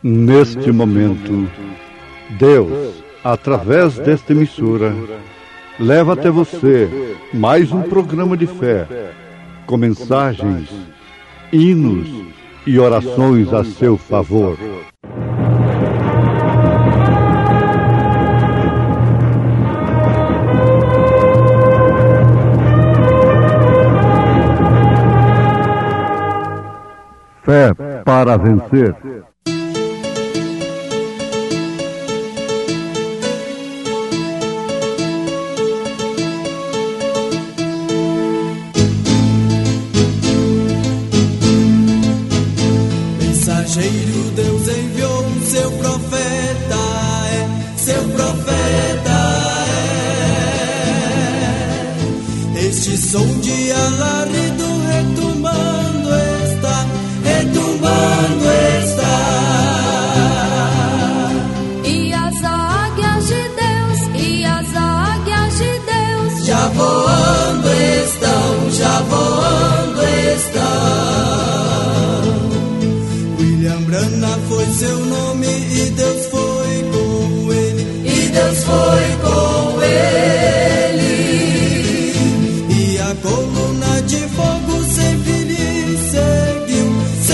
Neste momento, Deus, através desta emissora, leva até você mais um programa de fé, com mensagens, hinos e orações a seu favor. Fé para vencer. Mensageiro, Deus enviou seu profeta, seu profeta Este som de alarido retumbando está, E as águias de Deus, já voando estão. William Branham foi seu nome e Deus foi com ele. E a coluna de fogo sempre lhe seguiu.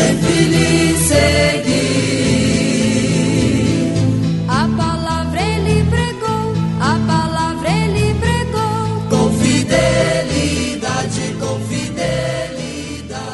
a palavra ele pregou, Com fidelidade.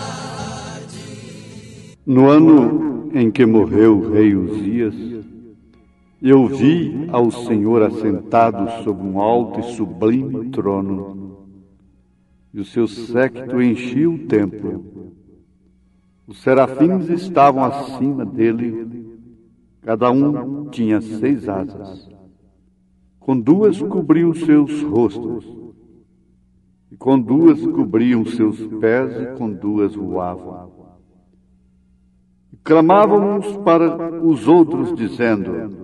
No ano em que morreu o rei Uzias, eu vi ao Senhor assentado sobre um alto e sublime trono, e o seu séquito enchia o templo. Os serafins estavam acima dele, cada um tinha 6 asas. Com 2 cobriam seus rostos, e com 2 cobriam seus pés, e com 2 voavam. E clamavam uns para os outros, dizendo: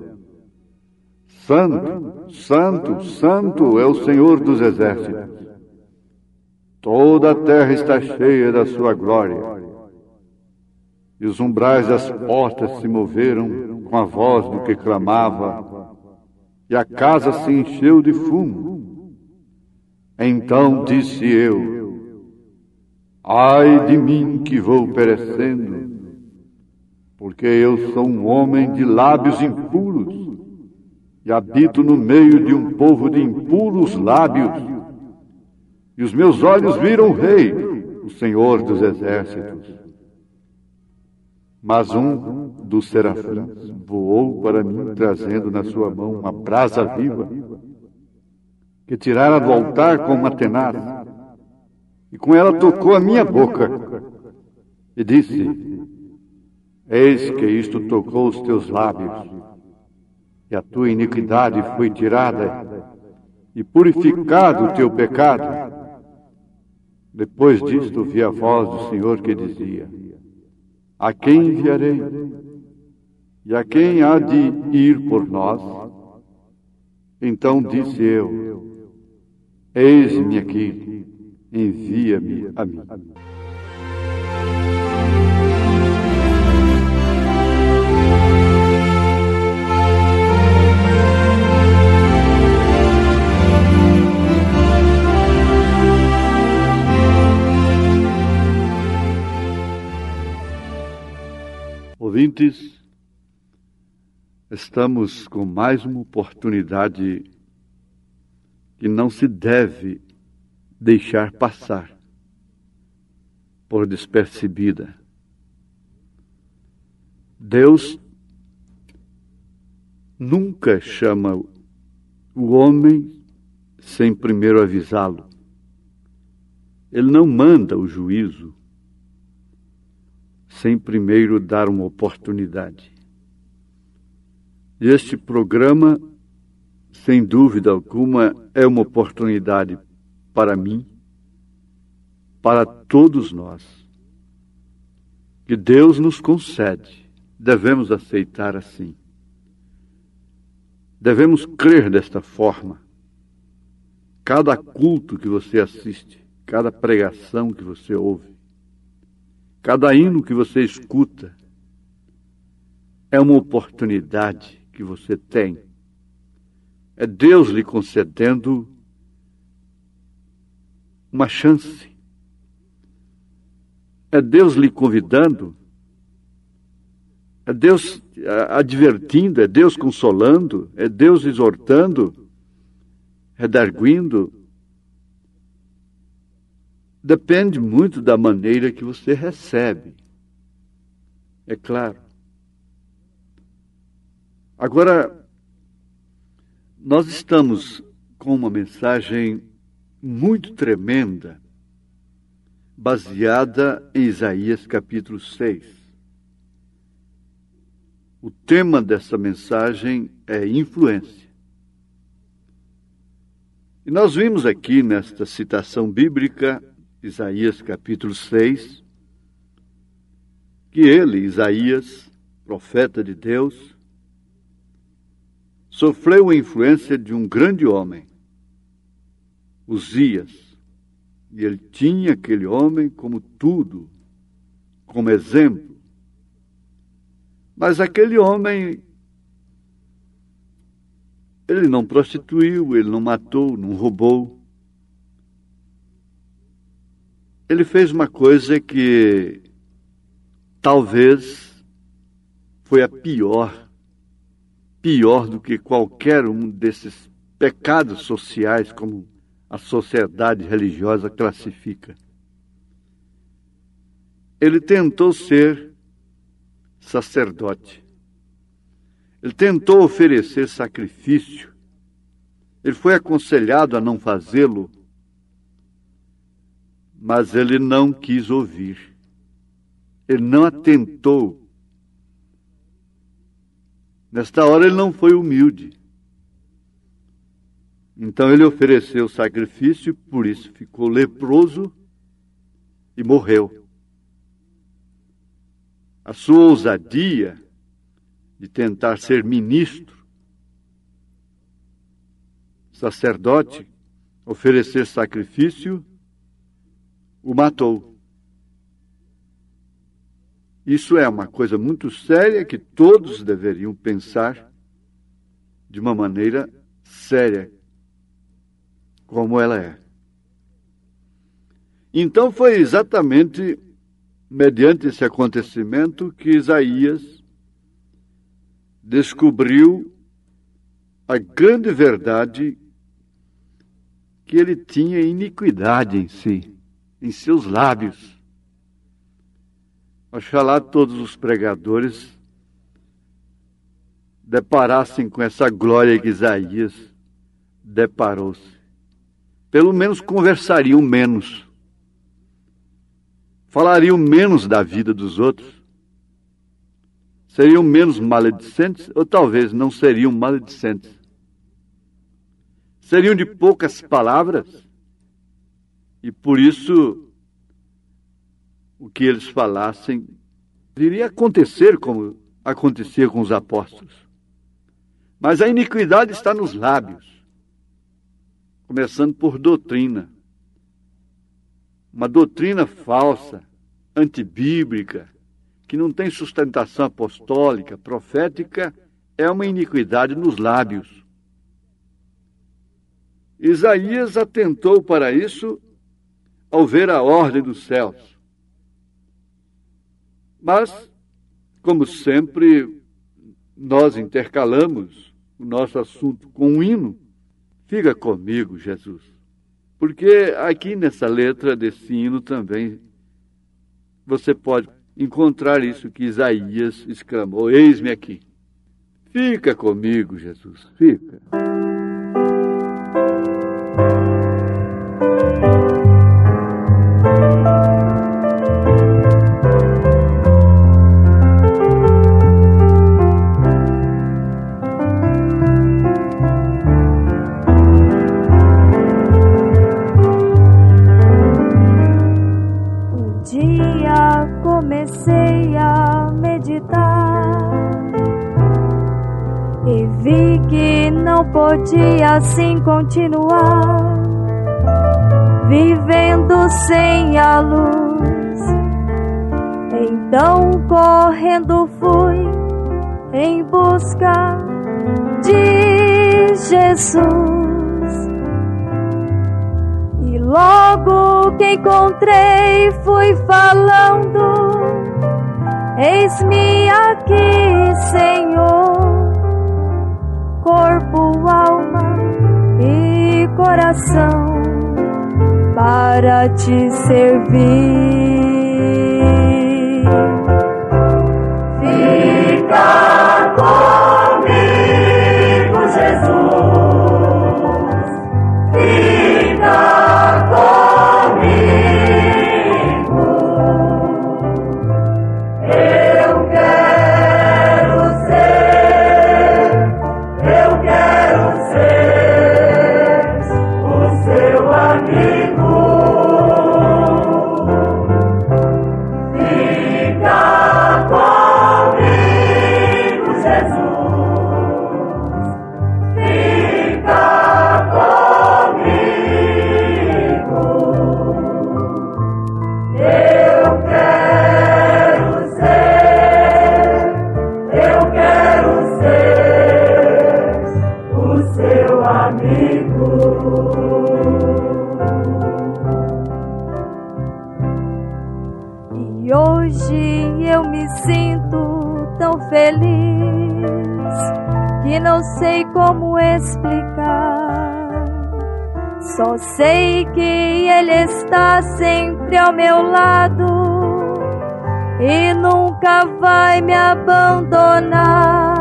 Santo, Santo, Santo é o Senhor dos exércitos. Toda a terra está cheia da sua glória. E os umbrais das portas se moveram com a voz do que clamava, e a casa se encheu de fumo. Então disse eu: Ai de mim que vou perecendo, porque eu sou um homem de lábios impuros, e habito no meio de um povo de impuros lábios. E os meus olhos viram o Rei, o Senhor dos exércitos. Mas um dos serafins voou para mim, trazendo na sua mão uma brasa viva, que tirara do altar com uma tenaz, e com ela tocou a minha boca, e disse: Eis que isto tocou os teus lábios, e a tua iniquidade foi tirada, e purificado o teu pecado. Depois disto vi a voz do Senhor que dizia: A quem enviarei? E a quem há de ir por nós? Então disse eu: Eis-me aqui, envia-me a mim. Ouvintes, estamos com mais uma oportunidade que não se deve deixar passar por despercebida. Deus nunca chama o homem sem primeiro avisá-lo. Ele não manda o juízo sem primeiro dar uma oportunidade. Este programa, sem dúvida alguma, é uma oportunidade para mim, para todos nós, que Deus nos concede. Devemos aceitar assim. Devemos crer desta forma. Cada culto que você assiste, cada pregação que você ouve, cada hino que você escuta, é uma oportunidade que você tem. É Deus lhe concedendo uma chance. É Deus lhe convidando. É Deus advertindo, é Deus consolando, é Deus exortando, redarguindo. Depende muito da maneira que você recebe. É claro. Agora, nós estamos com uma mensagem muito tremenda, baseada em Isaías capítulo 6. O tema dessa mensagem é influência. E nós vimos aqui nesta citação bíblica, Isaías capítulo 6, que ele, Isaías, profeta de Deus, sofreu a influência de um grande homem, Uzias. E ele tinha aquele homem como tudo, como exemplo. Mas aquele homem, ele não prostituiu, ele não matou, não roubou. Ele fez uma coisa que talvez foi a pior do que qualquer um desses pecados sociais como a sociedade religiosa classifica. Ele tentou ser sacerdote. Ele tentou oferecer sacrifício. Ele foi aconselhado a não fazê-lo, mas ele não quis ouvir. Ele não atentou. Nesta hora ele não foi humilde. Então ele ofereceu sacrifício, por isso ficou leproso e morreu. A sua ousadia de tentar ser ministro, sacerdote, oferecer sacrifício, o matou. Isso é uma coisa muito séria que todos deveriam pensar de uma maneira séria, como ela é. Então foi exatamente mediante esse acontecimento que Isaías descobriu a grande verdade que ele tinha iniquidade em si, em seus lábios. Oxalá todos os pregadores deparassem com essa glória que Isaías deparou-se. Pelo menos conversariam menos. Falariam menos da vida dos outros. Seriam menos maledicentes, ou talvez não seriam maledicentes. Seriam de poucas palavras, e por isso o que eles falassem iria acontecer como acontecia com os apóstolos. Mas a iniquidade está nos lábios, começando por doutrina. Uma doutrina falsa, antibíblica, que não tem sustentação apostólica, profética, é uma iniquidade nos lábios. Isaías atentou para isso ao ver a ordem dos céus. Mas, como sempre, nós intercalamos o nosso assunto com um hino. Fica comigo, Jesus. Porque aqui nessa letra desse hino também você pode encontrar isso que Isaías exclamou: eis-me aqui. Fica comigo, Jesus, fica. Comecei a meditar e vi que não podia assim continuar, vivendo sem a luz. Então correndo fui em busca de Jesus. E logo que encontrei, fui falando: eis-me aqui, Senhor, corpo, alma e coração, para te servir. Fica comigo, Jesus. Fica comigo. Eu quero ser o seu amigo. Fica comigo, Jesus. Fica comigo. Eu quero ser o seu amigo. E hoje eu me sinto tão feliz que não sei como explicar. Só sei que Ele está sempre ao meu lado e nunca vai me abandonar.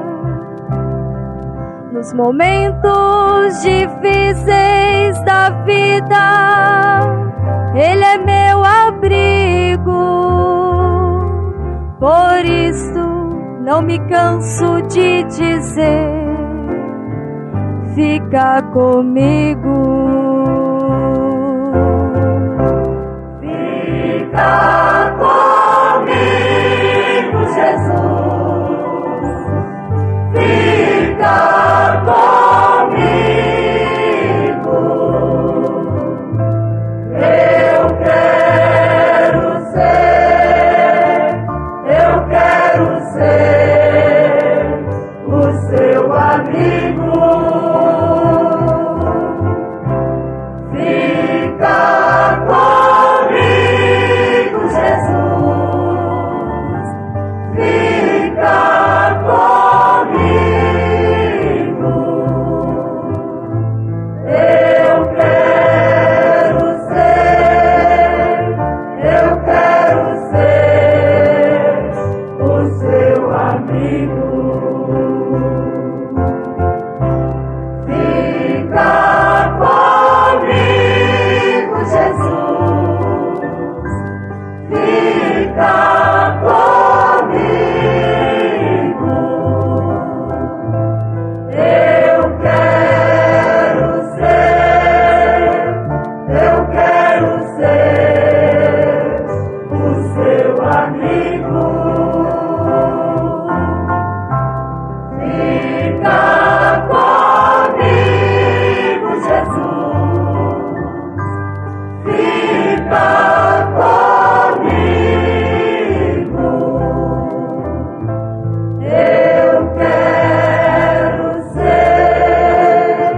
Nos momentos difíceis da vida, Ele é meu abrigo. Por isso não me canso de dizer: fica comigo. Fica comigo, Jesus. Fica comigo. Eu quero ser o seu amigo. Fica comigo, Jesus. Fica comigo. Eu quero ser o seu amigo. Fica comigo, Jesus. Fica comigo. Eu quero ser o seu amigo. Fica comigo, Jesus. Fica comigo. Eu quero ser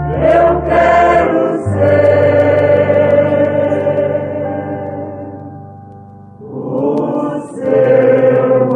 o seu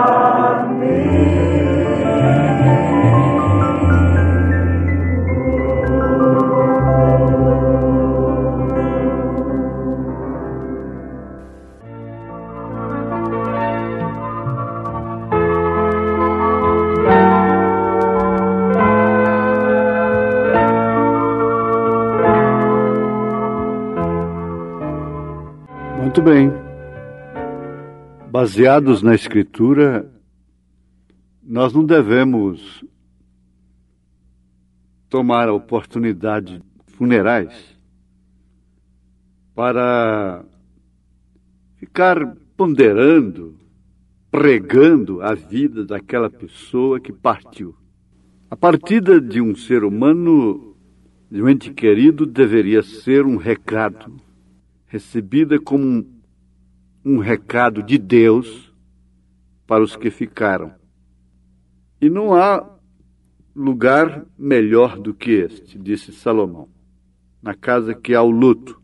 Muito bem. Baseados na Escritura, nós não devemos tomar oportunidades funerais para ficar ponderando, pregando a vida daquela pessoa que partiu. A partida de um ser humano, de um ente querido, deveria ser um recado, recebida como um recado de Deus para os que ficaram. E não há lugar melhor do que este, disse Salomão, na casa que há o luto.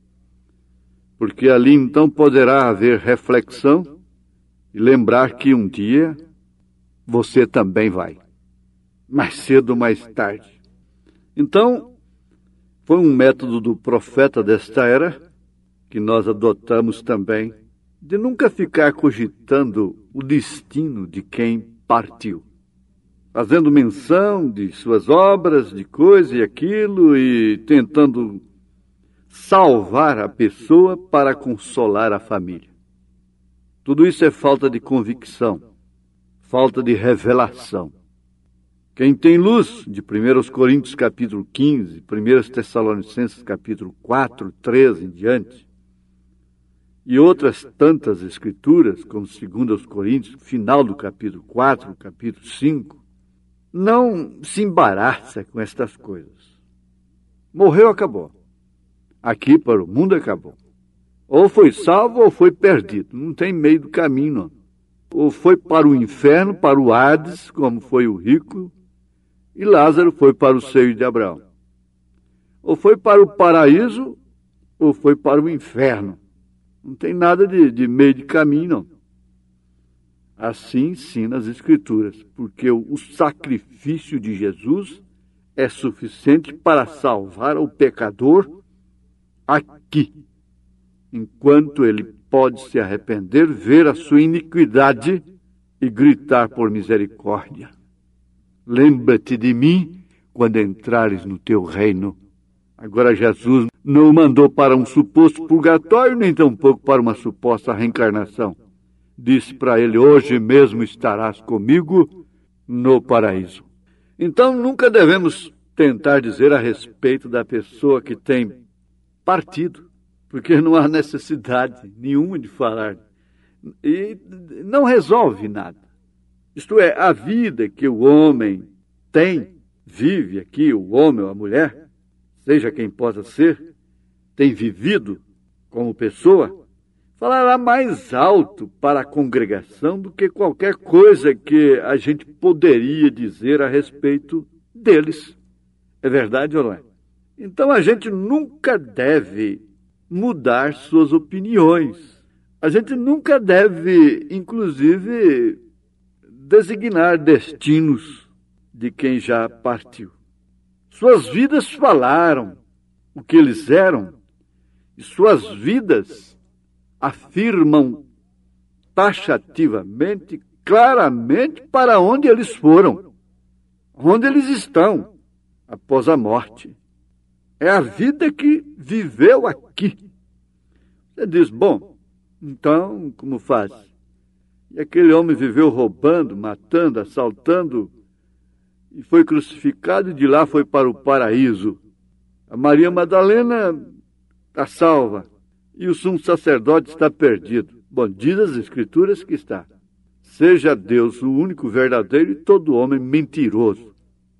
Porque ali então poderá haver reflexão e lembrar que um dia você também vai, mais cedo ou mais tarde. Então, foi um método do profeta desta era, que nós adotamos também, de nunca ficar cogitando o destino de quem partiu, fazendo menção de suas obras, de coisa e aquilo, e tentando salvar a pessoa para consolar a família. Tudo isso é falta de convicção, falta de revelação. Quem tem luz, de 1 Coríntios capítulo 15, 1 Tessalonicenses capítulo 4, 13 em diante, e outras tantas escrituras, como 2 Coríntios, final do capítulo 4, capítulo 5, não se embaraça com estas coisas. Morreu, acabou. Aqui para o mundo acabou. Ou foi salvo ou foi perdido. Não tem meio do caminho, não. Ou foi para o inferno, para o Hades, como foi o rico, e Lázaro foi para o seio de Abraão. Ou foi para o paraíso, ou foi para o inferno. Não tem nada de meio de caminho, não. Assim ensina as Escrituras, porque o sacrifício de Jesus é suficiente para salvar o pecador aqui, enquanto ele pode se arrepender, ver a sua iniquidade e gritar por misericórdia. Lembra-te de mim quando entrares no teu reino. Agora Jesus não o mandou para um suposto purgatório, nem tampouco para uma suposta reencarnação. Disse para ele, hoje mesmo estarás comigo no paraíso. Então nunca devemos tentar dizer a respeito da pessoa que tem partido, porque não há necessidade nenhuma de falar. E não resolve nada. Isto é, a vida que o homem tem, vive aqui, o homem ou a mulher, seja quem possa ser, tem vivido como pessoa, falará mais alto para a congregação do que qualquer coisa que a gente poderia dizer a respeito deles. É verdade ou não é? Então a gente nunca deve mudar suas opiniões. A gente nunca deve, inclusive, designar destinos de quem já partiu. Suas vidas falaram o que eles eram, e suas vidas afirmam taxativamente, claramente, para onde eles foram, onde eles estão após a morte. É a vida que viveu aqui. Você diz, bom, então, como faz? E aquele homem viveu roubando, matando, assaltando, e foi crucificado, e de lá foi para o paraíso. A Maria Madalena está salva, e o sumo sacerdote está perdido. Bom, diz as Escrituras que está. Seja Deus o único verdadeiro e todo homem mentiroso.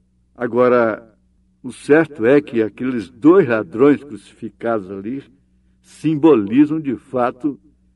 Agora, o certo é que aqueles 2 ladrões crucificados ali simbolizam, de fato,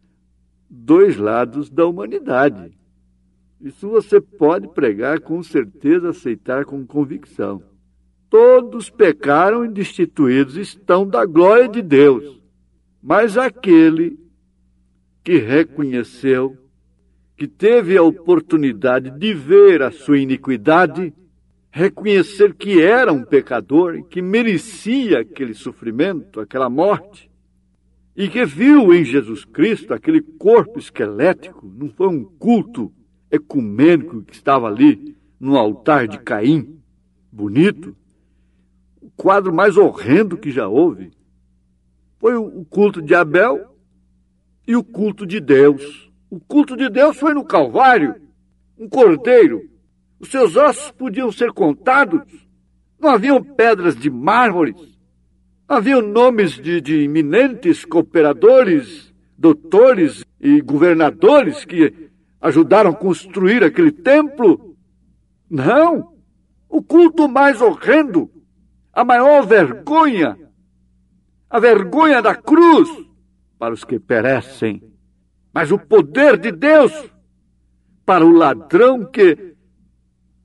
2 lados da humanidade. Isso você pode pregar com certeza, aceitar com convicção. Todos pecaram e destituídos estão da glória de Deus. Mas aquele que reconheceu, que teve a oportunidade de ver a sua iniquidade, reconhecer que era um pecador, que merecia aquele sofrimento, aquela morte, e que viu em Jesus Cristo aquele corpo esquelético, não foi um culto ecumênico que estava ali no altar de Caim, bonito, o quadro mais horrendo que já houve. Foi o culto de Abel e o culto de Deus. O culto de Deus foi no Calvário, um cordeiro. Os seus ossos podiam ser contados. Não haviam pedras de mármore. Não haviam nomes de eminentes cooperadores, doutores e governadores que ajudaram a construir aquele templo. Não. O culto mais horrendo, a maior vergonha, a vergonha da cruz para os que perecem, mas o poder de Deus para o ladrão que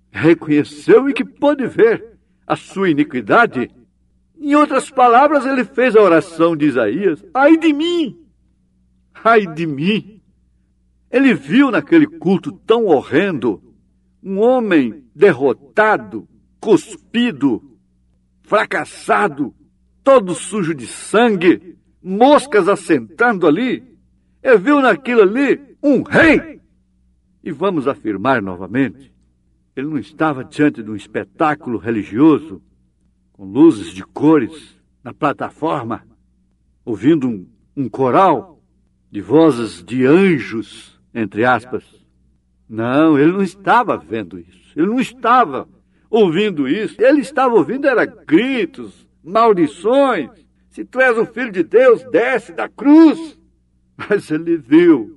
reconheceu e que pôde ver a sua iniquidade. Em outras palavras, ele fez a oração de Isaías: ai de mim! Ai de mim! Ele viu naquele culto tão horrendo um homem derrotado, cuspido, fracassado, todo sujo de sangue, moscas assentando ali. Ele viu naquilo ali um rei. E vamos afirmar novamente, ele não estava diante de um espetáculo religioso, com luzes de cores na plataforma, ouvindo um coral de vozes de anjos, entre aspas. Não, ele não estava vendo isso. Ele não estava ouvindo isso. Ele estava ouvindo era gritos, maldições. Se tu és o Filho de Deus, desce da cruz. Mas ele viu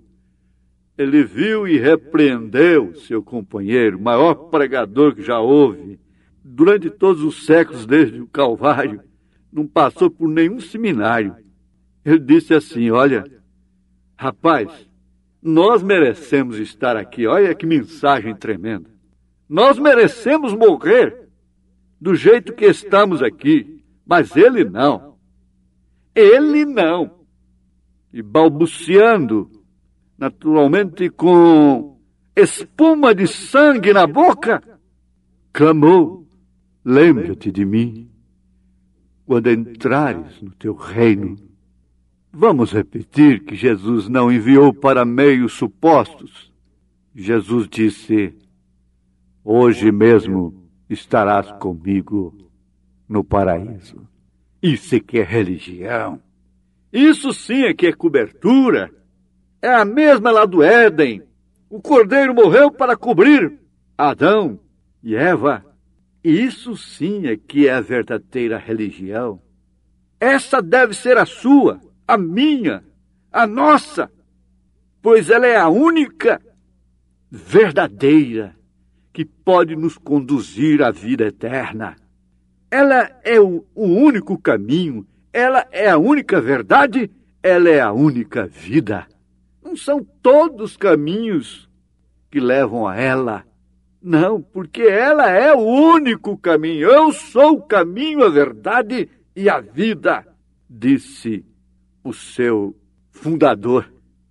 e repreendeu seu companheiro, o maior pregador que já houve. Durante todos os séculos, desde o Calvário, não passou por nenhum seminário. Ele disse assim: olha, rapaz, nós merecemos estar aqui. Olha que mensagem tremenda. Nós merecemos morrer do jeito que estamos aqui, mas ele não. Ele não. E balbuciando, naturalmente com espuma de sangue na boca, clamou: lembra-te de mim quando entrares no teu reino. Vamos repetir que Jesus não enviou para meios supostos. Jesus disse: hoje mesmo estarás comigo no paraíso. Isso é que é religião. Isso sim é que é cobertura. É a mesma lá do Éden. O cordeiro morreu para cobrir Adão e Eva. Isso sim é que é a verdadeira religião. Essa deve ser a sua, a minha, a nossa, pois ela é a única verdadeira que pode nos conduzir à vida eterna. Ela é o único caminho, ela é a única verdade, ela é a única vida. Não são todos os caminhos que levam a ela. Não, porque ela é o único caminho. Eu sou o caminho, a verdade e a vida, disse o seu fundador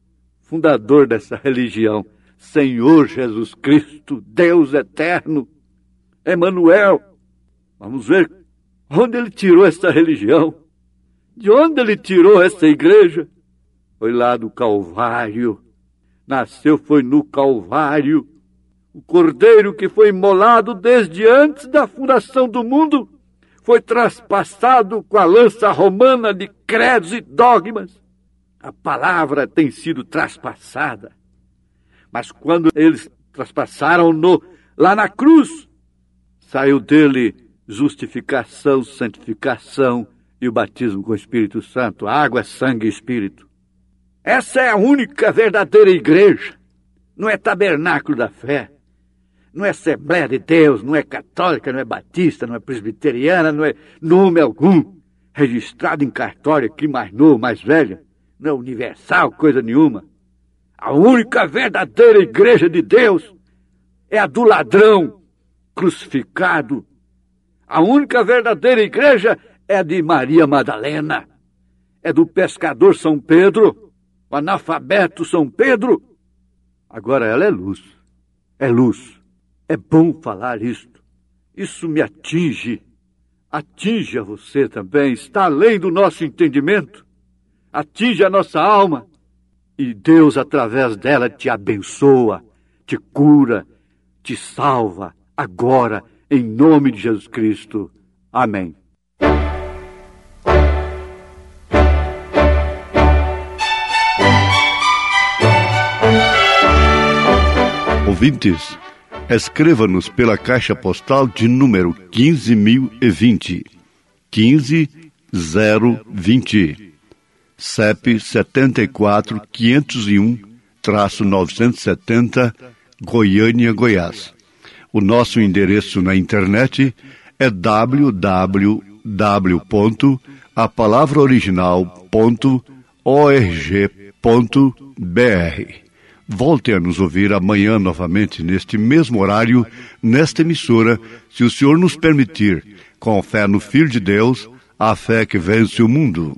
dessa religião, Senhor Jesus Cristo, Deus eterno, Emanuel. Vamos ver onde ele tirou essa religião, de onde ele tirou essa igreja. Foi lá do Calvário, nasceu foi no Calvário. O cordeiro que foi imolado desde antes da fundação do mundo foi traspassado com a lança romana de credos e dogmas. A palavra tem sido traspassada. Mas quando eles traspassaram-no lá na cruz, saiu dele justificação, santificação e o batismo com o Espírito Santo. Água, sangue e Espírito. Essa é a única verdadeira igreja. Não é tabernáculo da fé. Não é Assembleia de Deus, não é católica, não é batista, não é presbiteriana, não é nome algum, registrado em cartório aqui mais novo, mais velho, não é universal, coisa nenhuma. A única verdadeira igreja de Deus é a do ladrão crucificado. A única verdadeira igreja é a de Maria Madalena, é do pescador São Pedro, o analfabeto São Pedro. Agora ela é luz, é luz. É bom falar isto. Isso me atinge. Atinge a você também. Está além do nosso entendimento. Atinge a nossa alma. E Deus, através dela, te abençoa, te cura, te salva. Agora, em nome de Jesus Cristo. Amém. Ouvintes, escreva-nos pela caixa postal de número 15.020, 15020, CEP 74.501-970, Goiânia, Goiás. O nosso endereço na internet é www.apalavraoriginal.org.br. Volte a nos ouvir amanhã novamente, neste mesmo horário, nesta emissora, se o Senhor nos permitir, com fé no Filho de Deus, a fé que vence o mundo.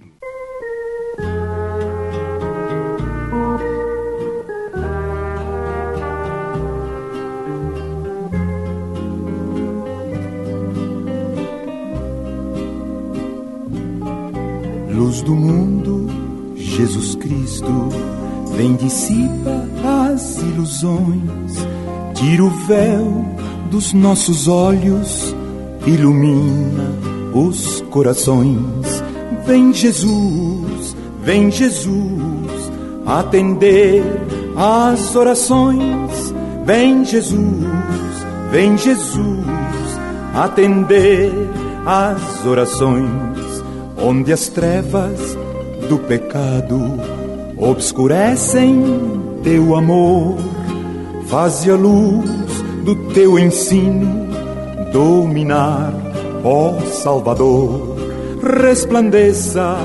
Luz do mundo, Jesus Cristo, vem dissipa as ilusões, tira o véu dos nossos olhos, ilumina os corações. Vem Jesus, atender as orações. Vem Jesus, atender as orações. Onde as trevas do pecado obscurecem teu amor, faze a luz do teu ensino dominar, ó Salvador. Resplandeça,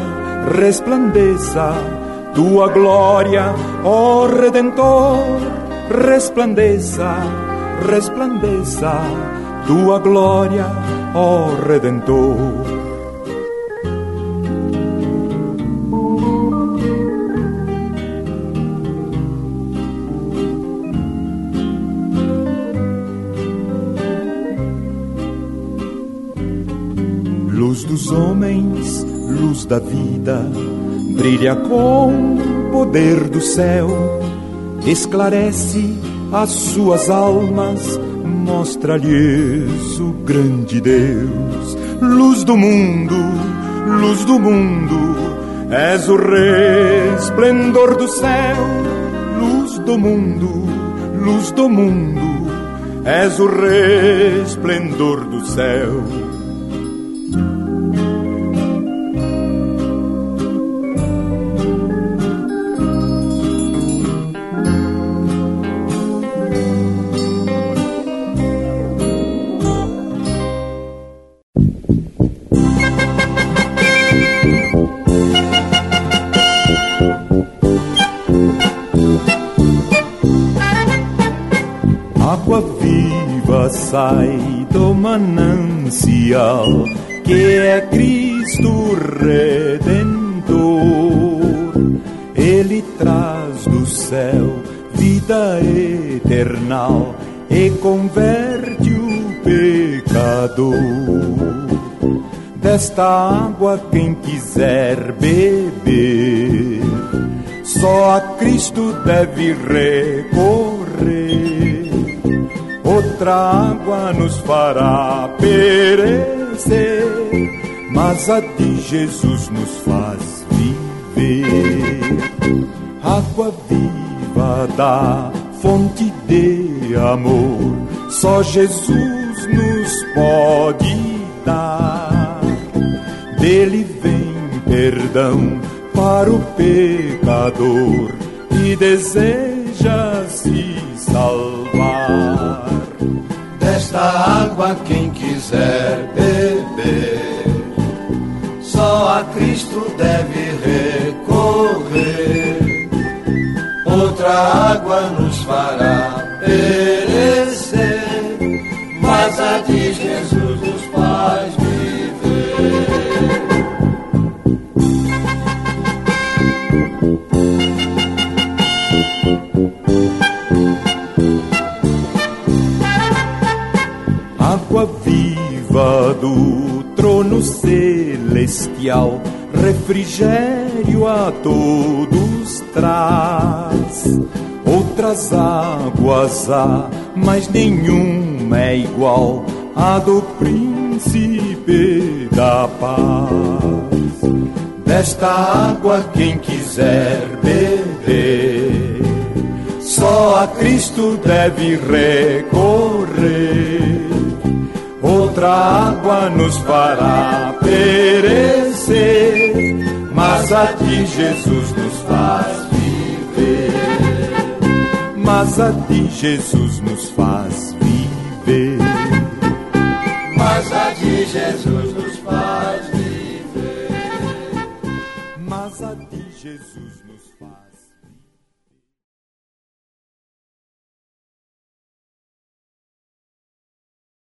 tua glória, ó Redentor. Resplandeça, tua glória, ó Redentor. Luz dos homens, luz da vida, brilha com o poder do céu, esclarece as suas almas, mostra-lhes o grande Deus. Luz do mundo, és o resplendor do céu. Luz do mundo, és o resplendor do céu. Água viva sai do manancial, que é Cristo Redentor. Ele traz do céu vida eternal e converte o pecador. Desta água quem quiser beber, só a Cristo deve recorrer. Outra água nos fará perecer, mas a de Jesus nos faz viver. Água viva da fonte de amor, só Jesus nos pode dar. Dele vem perdão para o pecador que deseja se salvar. Desta água quem quiser beber, só a Cristo deve recorrer. Outra água nos fará perecer, mas a de Jesus nos faz viver. Água viva do trono celestial, refrigério a todos traz. Outras águas há, mas nenhuma é igual à do príncipe da paz. Desta água quem quiser beber, só a Cristo deve recorrer. Outra água nos fará perecer, mas a de Jesus nos faz viver. Mas a de Jesus nos faz viver. Mas a de Jesus nos faz viver. Mas a de Jesus